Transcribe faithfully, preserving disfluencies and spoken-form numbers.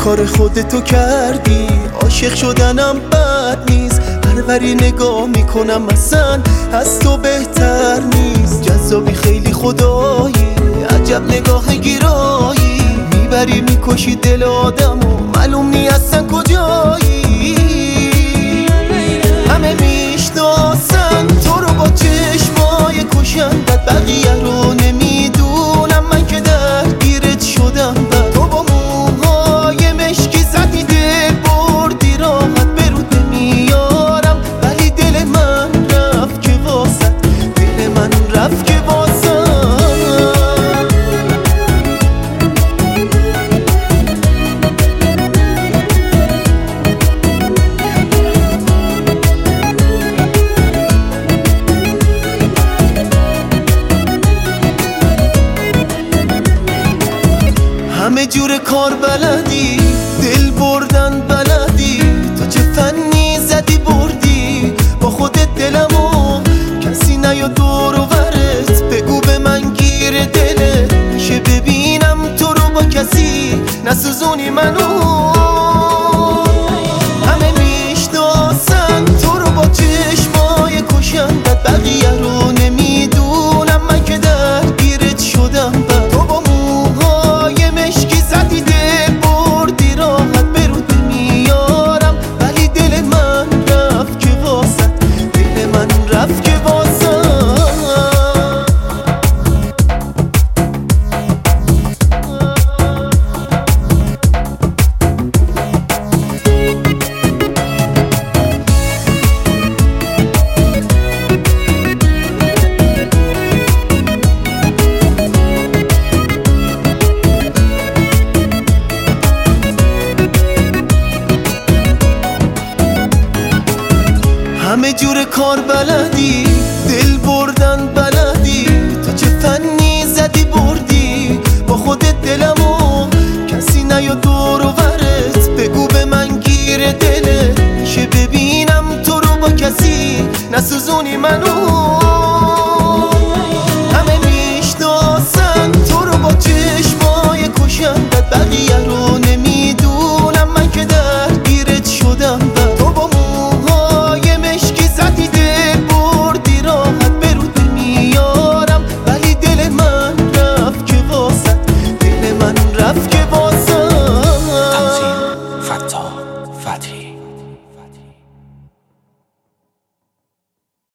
کار خودتو کردی، عاشق شدنم بد نیست، هر وری نگاه میکنم اصلا از تو بهتر نیست. جذابی خیلی خدایی، عجب نگاه گیرایی، میبری میکشی دل آدم و معلوم نی اصلا کجایی. همه میشناسن تو رو با چشمای کشندت، بقیه رو نمیدونم من که درگیرت شدم. تو با موهای مشکی زدی دل بردی، راحت برود نمیارم، ولی دل من رفت که واسد، دل من رفت که واسد. همه جور کار بلدی، دل بردن بلدی، تو چه فنی زدی بردی با خودت دلمو. کسی نیا دور و برت بگو به من گیر دلت، میشه ببینم تو رو با کسی نسوزونی منو. همه میشناسن تو رو با چشمای کشندت، بقیه رو نمیدونم من که درگیرت شدم. تو با موهای مشکی زدی دل بردی، راحت برود نمیارم، ولی دل من رفت که واسد، دل من رفت که واسد. همه جور کار بلدی، دل بردن بلدی، تو چه فنی زدی بردی با خودت دلمو. کسی نیا دور و برت بگو به من گیر دلت، میشه ببینم تو رو با کسی نسوزونی منو.